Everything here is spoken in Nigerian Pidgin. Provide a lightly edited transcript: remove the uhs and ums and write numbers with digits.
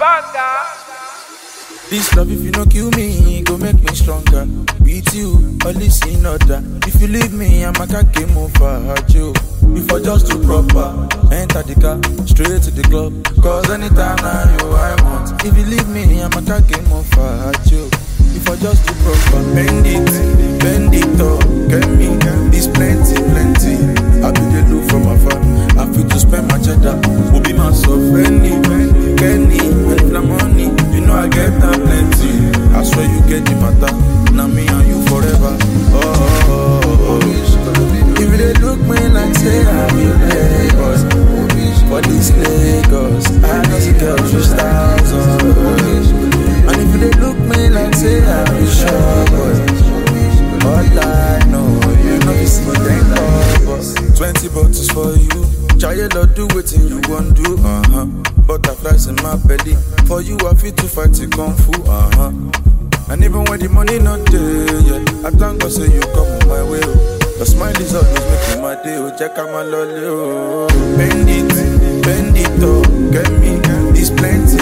This love, if you no kill me, go make me stronger. With you, always in order. If you leave me, I'm a game over you. If I just too proper, enter the car, straight to the club. Cause anytime now you I want. If you leave me, I'm a game over you. If I just too proper, bend it up, get me. This plenty. I be the look from afar. I feel to spend my cheddar. Will be myself, Kenny, and if the money, you know I get that plenty. I swear you get the matter. Now me and you forever. Oh. If they look me like say I'm in Lagos, for this Lagos, I know the girls with stars on. And if they look me like say I'm in Shawboy, all I know, you know you see them 20 bottles for you. Try Lord, do what you want do, Butterflies in my belly. For you, I feel to fight the kung fu, And even when the money not there, yeah, I thank God say you come on my way. Your smile is always making my day. Check out my lolly, Bend it, get me. This plenty.